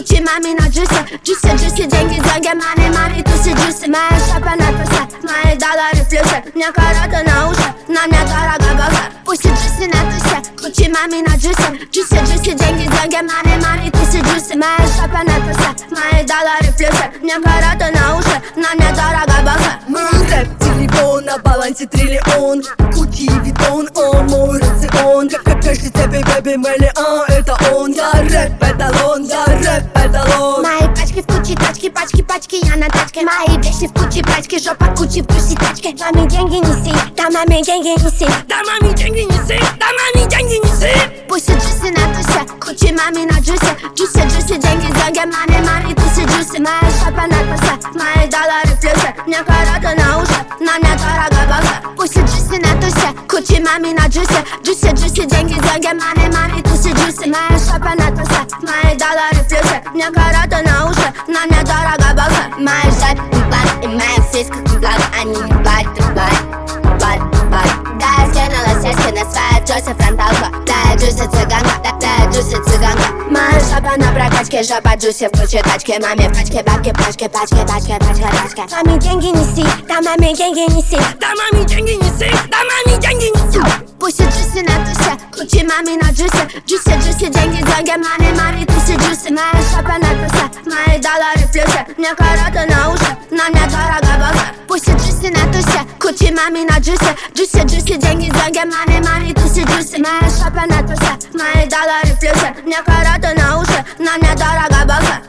Кучи мами на джусе, джусе, деньги, money, тусы, джусы. Моя шапа на тусе, мои доллары плюсы. Мне карата на уши, на мне дорого базар. Пусть джусы на тусе, кучи мами на джусе, джусе, деньги, money, тусы, джусы. Моя шапа на тусе, мои доллары плюсы. Мне карата на уши, на мне дорого базар. Мой рэп, телефон, на балансе триллион. Кучи, Витон, он мой рацион. Как кажется, бэби, миллион, это он. Я рэп эталон, я рэп эталон. Мои пачки в куче, пачки, я на тачке. Мои вещи в куче, пачки, жопа кучи в куче тачке. Маме деньги неси, да маме деньги неси. Да маме деньги неси, да маме деньги неси. Пусть джусы на тусе, кучи мами на джусе, джусе, деньги, money, тусы, джусы. Моя шапа на тусе, мои доллары плюсы. Мне карата на уши, на мне дорого базар. Пусть джусы на тусе, кучи мами на джусе, джусе, деньги, money, тусы, джусы. Моя шапа на тусе, мои доллары плюсы. Мне карата на уши, на мне дорого базар. Моя жопа плат и моя сиська кублак. Они не платят, плат. Да, я скинула сиськи на свою джуси фронталку. Да, джуси цыганка. Моя жопа на прокачке, жопа джуси в куче тачки. Маме в пачке, бабки, пачки. Маме деньги неси, да маме деньги неси. Да маме деньги неси, да маме деньги неси. Пусть джусы на тусе, кучи мами на джусе, джусе, деньги, money, тусы, джусы. Моя шапа на тусе, мои доллары плюсы. Мне карата на уши, на мне дорого базар. Пусть джусы на тусе, кучи мами на джусе, джусе, деньги, money, тусы, джусы. Моя шапа на тусе, мои доллары плюсы. Мне карата на уши, на мне дорого базар.